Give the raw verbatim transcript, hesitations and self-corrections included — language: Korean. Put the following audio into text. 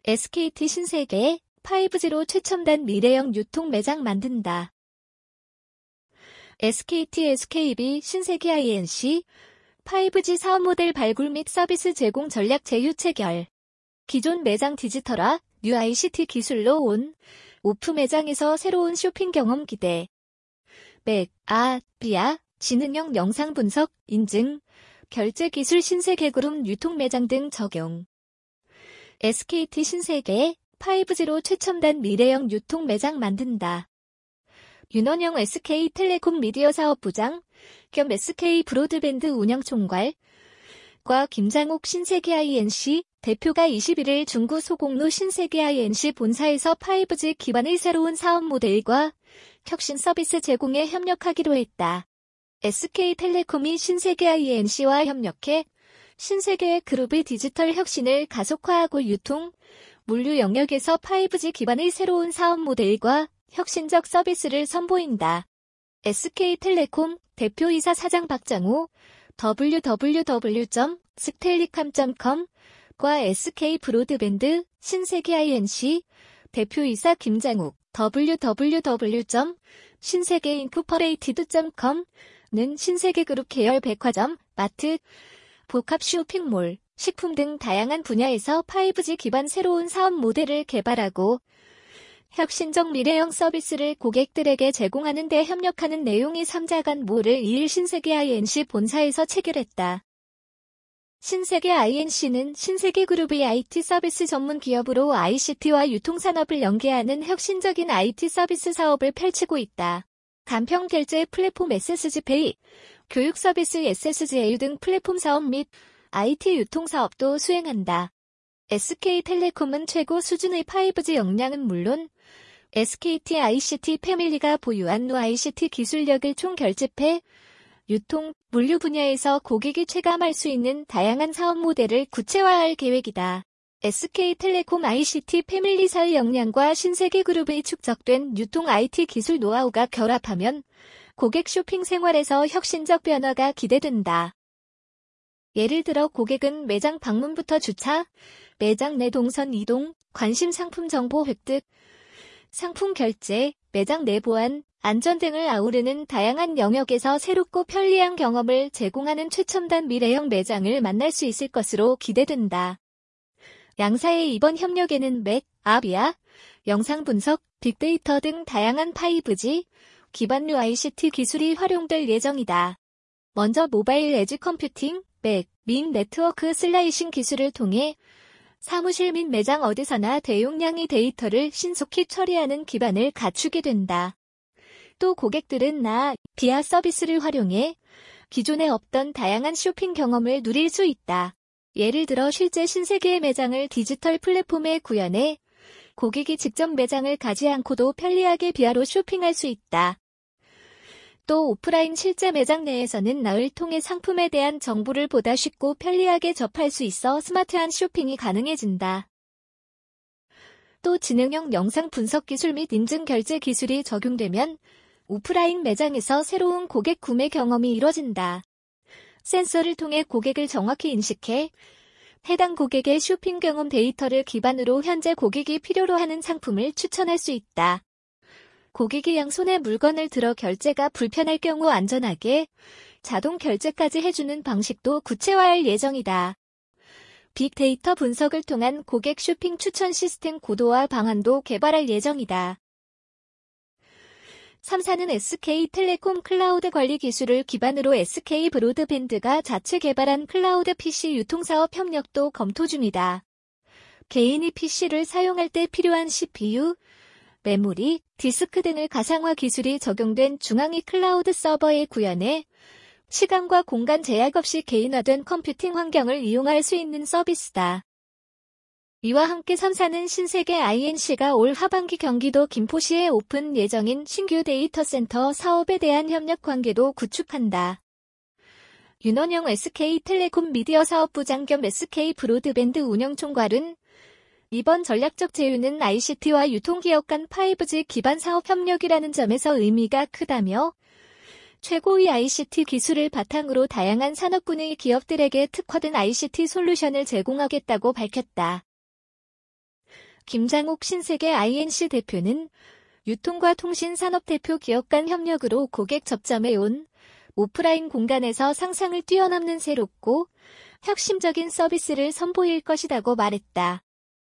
에스케이티 신세계 파이브지로 최첨단 미래형 유통 매장 만든다. 에스케이티 에스케이비 신세계 아이엔씨 파이브지 사업 모델 발굴 및 서비스 제공 전략 제휴 체결. 기존 매장 디지털화, 뉴 아이씨티 기술로 온 오프 매장에서 새로운 쇼핑 경험 기대. 맥, 아, 비아, 지능형 영상 분석, 인증, 결제 기술 신세계 그룹 유통 매장 등 적용. 에스케이티 신세계 파이브지로 최첨단 미래형 유통 매장 만든다. 윤원영 에스케이텔레콤 미디어 사업부장 겸 에스케이 브로드밴드 운영총괄 과 김장옥 신세계 아이엔씨 대표가 이십일일 중구 소공로 신세계 아이엔씨 본사에서 파이브지 기반의 새로운 사업 모델과 혁신 서비스 제공에 협력하기로 했다. 에스케이텔레콤이 신세계 아이엔씨와 협력해 신세계 그룹의 디지털 혁신을 가속화하고 유통, 물류 영역에서 파이브지 기반의 새로운 사업 모델과 혁신적 서비스를 선보인다. 에스케이텔레콤 대표이사 사장 박장호 더블유 더블유 더블유 점 스텔리캄 점 컴과 에스케이 브로드밴드 신세계 아이엔씨 대표이사 김장욱 더블유 더블유 더블유 점 신세계 인코퍼레이티드 점 컴는 신세계그룹 계열 백화점, 마트, 복합 쇼핑몰, 식품 등 다양한 분야에서 파이브지 기반 새로운 사업 모델을 개발하고 혁신적 미래형 서비스를 고객들에게 제공하는 데 협력하는 내용이 삼자 간 모를 이일 신세계 아이엔씨 본사에서 체결했다. 신세계 아이엔씨는 신세계그룹의 아이티 서비스 전문 기업으로 아이씨티와 유통산업을 연계하는 혁신적인 아이티 서비스 사업을 펼치고 있다. 간편 결제 플랫폼 에스에스지페이, 교육 서비스 에스에스지에유 등 플랫폼 사업 및 아이티 유통 사업도 수행한다. 에스케이텔레콤은 최고 수준의 파이브지 역량은 물론 에스케이티 아이씨티 패밀리가 보유한 노 아이씨티 기술력을 총결집해 유통, 물류 분야에서 고객이 체감할 수 있는 다양한 사업 모델을 구체화할 계획이다. 에스케이텔레콤 아이씨티 패밀리사의 역량과 신세계그룹의 축적된 유통 아이티 기술 노하우가 결합하면 고객 쇼핑 생활에서 혁신적 변화가 기대된다. 예를 들어 고객은 매장 방문부터 주차, 매장 내 동선 이동, 관심 상품 정보 획득, 상품 결제, 매장 내 보안, 안전 등을 아우르는 다양한 영역에서 새롭고 편리한 경험을 제공하는 최첨단 미래형 매장을 만날 수 있을 것으로 기대된다. 양사의 이번 협력에는 맥, 아, 비아, 영상 분석, 빅데이터 등 다양한 파이브지 기반 뉴 아이씨티 기술이 활용될 예정이다. 먼저 모바일 에지 컴퓨팅, 맥, 민 네트워크 슬라이싱 기술을 통해 사무실 및 매장 어디서나 대용량의 데이터를 신속히 처리하는 기반을 갖추게 된다. 또 고객들은 나, 비아 서비스를 활용해 기존에 없던 다양한 쇼핑 경험을 누릴 수 있다. 예를 들어 실제 신세계의 매장을 디지털 플랫폼에 구현해 고객이 직접 매장을 가지 않고도 편리하게 비아로 쇼핑할 수 있다. 또 오프라인 실제 매장 내에서는 나를 통해 상품에 대한 정보를 보다 쉽고 편리하게 접할 수 있어 스마트한 쇼핑이 가능해진다. 또 지능형 영상 분석 기술 및 인증 결제 기술이 적용되면 오프라인 매장에서 새로운 고객 구매 경험이 이뤄진다. 센서를 통해 고객을 정확히 인식해 해당 고객의 쇼핑 경험 데이터를 기반으로 현재 고객이 필요로 하는 상품을 추천할 수 있다. 고객이 양손에 물건을 들어 결제가 불편할 경우 안전하게 자동 결제까지 해주는 방식도 구체화할 예정이다. 빅데이터 분석을 통한 고객 쇼핑 추천 시스템 고도화 방안도 개발할 예정이다. 삼사는 에스케이텔레콤 클라우드 관리 기술을 기반으로 에스케이 브로드밴드가 자체 개발한 클라우드 피씨 유통사업 협력도 검토 중이다. 개인이 피씨를 사용할 때 필요한 씨피유, 메모리, 디스크 등을 가상화 기술이 적용된 중앙위 클라우드 서버에 구현해 시간과 공간 제약 없이 개인화된 컴퓨팅 환경을 이용할 수 있는 서비스다. 이와 함께 삼사는 신세계 아이엔씨가 올 하반기 경기도 김포시에 오픈 예정인 신규 데이터 센터 사업에 대한 협력 관계도 구축한다. 윤원영 에스케이텔레콤 미디어 사업부장 겸 에스케이 브로드밴드 운영총괄은 이번 전략적 제휴는 아이씨티와 유통기업 간 파이브지 기반 사업 협력이라는 점에서 의미가 크다며 최고의 아이씨티 기술을 바탕으로 다양한 산업군의 기업들에게 특화된 아이씨티 솔루션을 제공하겠다고 밝혔다. 김장옥 신세계 아이엔씨 대표는 유통과 통신산업대표 기업 간 협력으로 고객 접점해온 오프라인 공간에서 상상을 뛰어넘는 새롭고 혁신적인 서비스를 선보일 것이라고 말했다.